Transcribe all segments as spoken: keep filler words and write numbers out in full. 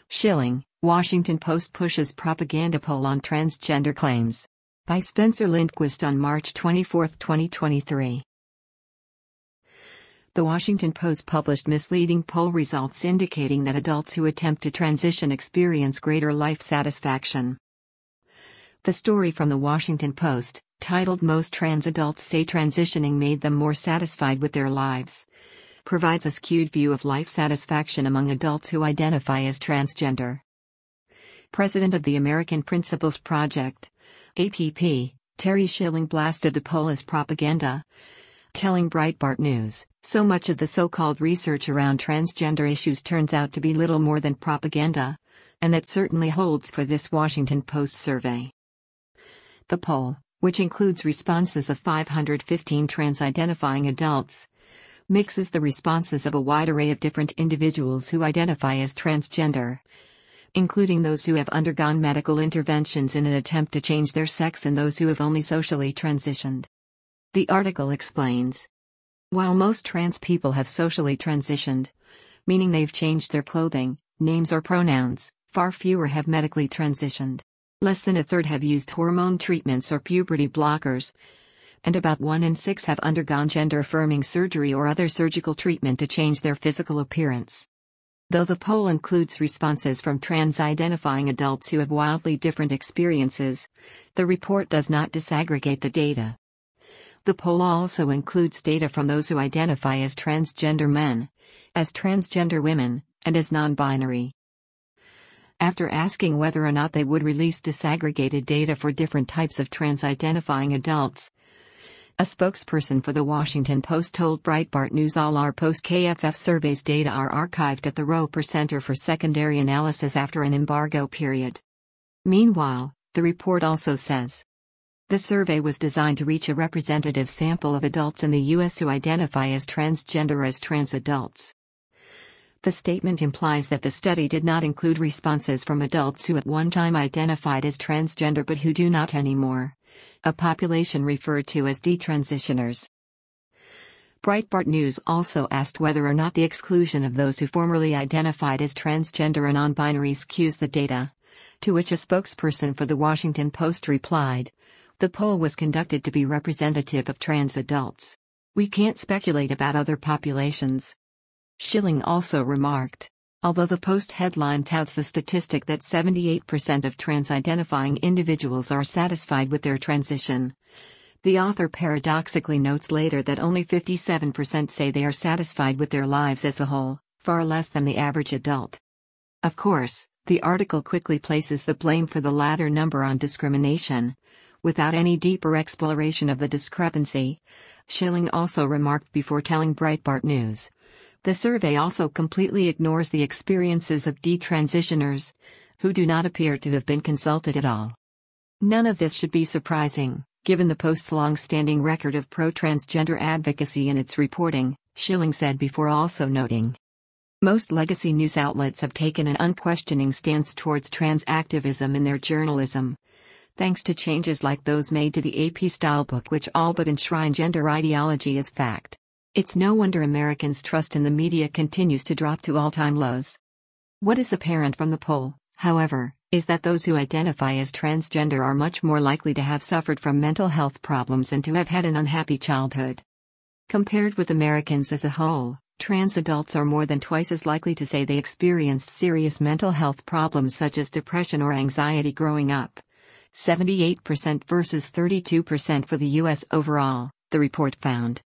Schilling, Washington Post pushes propaganda poll on transgender claims. By Spencer Lindquist on March twenty-fourth, twenty twenty-three. The Washington Post published misleading poll results indicating that adults who attempt to transition experience greater life satisfaction. The story from the Washington Post, titled "Most Trans Adults Say Transitioning Made Them More Satisfied with Their Lives," provides a skewed view of life satisfaction among adults who identify as transgender. President of the American Principles Project, A P P, Terry Schilling blasted the poll as propaganda, telling Breitbart News, "So much of the so-called research around transgender issues turns out to be little more than propaganda, and that certainly holds for this Washington Post survey." The poll, which includes responses of five hundred fifteen trans-identifying adults, mixes the responses of a wide array of different individuals who identify as transgender, including those who have undergone medical interventions in an attempt to change their sex and those who have only socially transitioned. The article explains, while most trans people have socially transitioned, meaning they've changed their clothing, names or pronouns, far fewer have medically transitioned. Less than a third have used hormone treatments or puberty blockers, and about one in six have undergone gender-affirming surgery or other surgical treatment to change their physical appearance. Though the poll includes responses from trans-identifying adults who have wildly different experiences, the report does not disaggregate the data. The poll also includes data from those who identify as transgender men, as transgender women, and as non-binary. After asking whether or not they would release disaggregated data for different types of trans-identifying adults, a spokesperson for the Washington Post told Breitbart News all our post-K F F surveys data are archived at the Roper Center for Secondary Analysis after an embargo period. Meanwhile, the report also says, the survey was designed to reach a representative sample of adults in the U S who identify as transgender as trans adults. The statement implies that the study did not include responses from adults who at one time identified as transgender but who do not anymore, a population referred to as detransitioners. Breitbart News also asked whether or not the exclusion of those who formerly identified as transgender and non-binary skews the data, to which a spokesperson for the Washington Post replied, the poll was conducted to be representative of trans adults. We can't speculate about other populations. Schilling also remarked, although the Post headline touts the statistic that seventy-eight percent of trans-identifying individuals are satisfied with their transition, the author paradoxically notes later that only fifty-seven percent say they are satisfied with their lives as a whole, far less than the average adult. Of course, the article quickly places the blame for the latter number on discrimination, without any deeper exploration of the discrepancy. Schilling also remarked before telling Breitbart News, the survey also completely ignores the experiences of detransitioners, who do not appear to have been consulted at all. None of this should be surprising, given the Post's long-standing record of pro-transgender advocacy in its reporting, Schilling said before also noting, most legacy news outlets have taken an unquestioning stance towards trans activism in their journalism, thanks to changes like those made to the A P Stylebook which all but enshrine gender ideology as fact. It's no wonder Americans' trust in the media continues to drop to all-time lows. What is apparent from the poll, however, is that those who identify as transgender are much more likely to have suffered from mental health problems and to have had an unhappy childhood. Compared with Americans as a whole, trans adults are more than twice as likely to say they experienced serious mental health problems such as depression or anxiety growing up. seventy-eight percent versus thirty-two percent for the U S overall, the report found.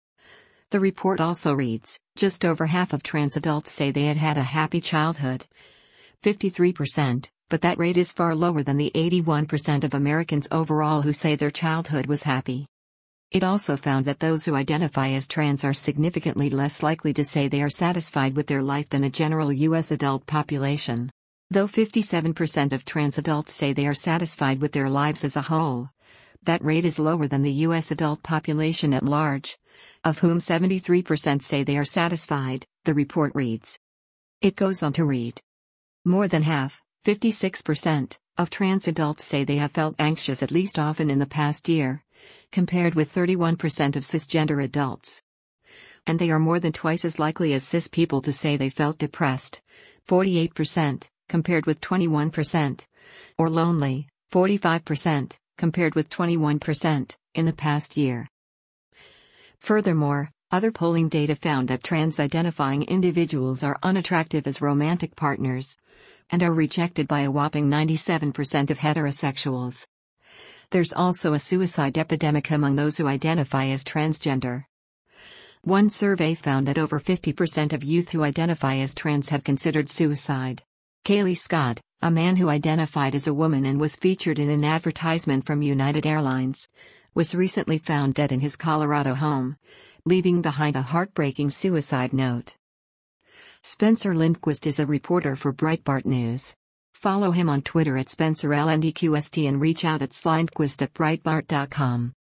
The report also reads, just over half of trans adults say they had had a happy childhood. fifty-three percent, but that rate is far lower than the eighty-one percent of Americans overall who say their childhood was happy. It also found that those who identify as trans are significantly less likely to say they are satisfied with their life than the general U S adult population. Though fifty-seven percent of trans adults say they are satisfied with their lives as a whole, that rate is lower than the U S adult population at large, of whom seventy-three percent say they are satisfied, the report reads. It goes on to read. More than half, fifty-six percent, of trans adults say they have felt anxious at least often in the past year, compared with thirty-one percent of cisgender adults. And they are more than twice as likely as cis people to say they felt depressed, forty-eight percent, compared with twenty-one percent, or lonely, forty-five percent, compared with twenty-one percent, in the past year. Furthermore, other polling data found that trans-identifying individuals are unattractive as romantic partners, and are rejected by a whopping ninety-seven percent of heterosexuals. There's also a suicide epidemic among those who identify as transgender. One survey found that over fifty percent of youth who identify as trans have considered suicide. Kaylee Scott, a man who identified as a woman and was featured in an advertisement from United Airlines, was recently found dead in his Colorado home, leaving behind a heartbreaking suicide note. Spencer Lindquist is a reporter for Breitbart News. Follow him on Twitter at Spencer L N D Q S T and reach out at slindquist at breitbart dot com.